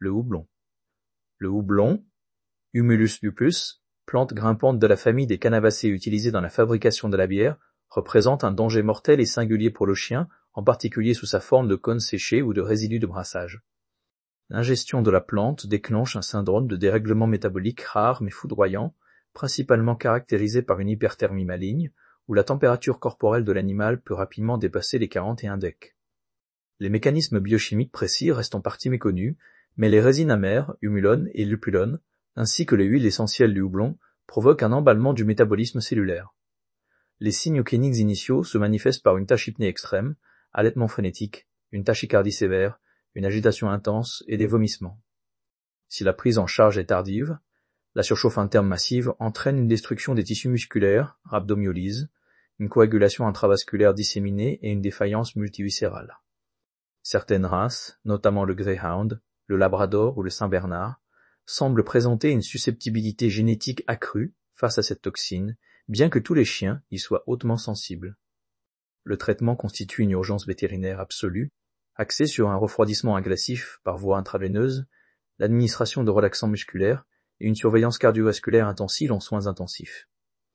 le houblon. Le houblon, Humulus lupus, plante grimpante de la famille des cannabacées utilisée dans la fabrication de la bière, représente un danger mortel et singulier pour le chien, en particulier sous sa forme de cône séché ou de résidus de brassage. L'ingestion de la plante déclenche un syndrome de dérèglement métabolique rare mais foudroyant, principalement caractérisé par une hyperthermie maligne, où la température corporelle de l'animal peut rapidement dépasser les 41 dec. Les mécanismes biochimiques précis restent en partie méconnus, mais les résines amères, humulones et lupulones, ainsi que les huiles essentielles du houblon, provoquent un emballement du métabolisme cellulaire. Les signes cliniques initiaux se manifestent par une tachypnée extrême, halètement frénétique, une tachycardie sévère, une agitation intense et des vomissements. Si la prise en charge est tardive, la surchauffe interne massive entraîne une destruction des tissus musculaires, rhabdomyolyse, une coagulation intravasculaire disséminée et une défaillance multiviscérale. Certaines races, notamment le Greyhound, le Labrador ou le Saint-Bernard, semblent présenter une susceptibilité génétique accrue face à cette toxine, bien que tous les chiens y soient hautement sensibles. Le traitement constitue une urgence vétérinaire absolue, axée sur un refroidissement agressif par voie intraveineuse, l'administration de relaxants musculaires et une surveillance cardiovasculaire intensive en soins intensifs.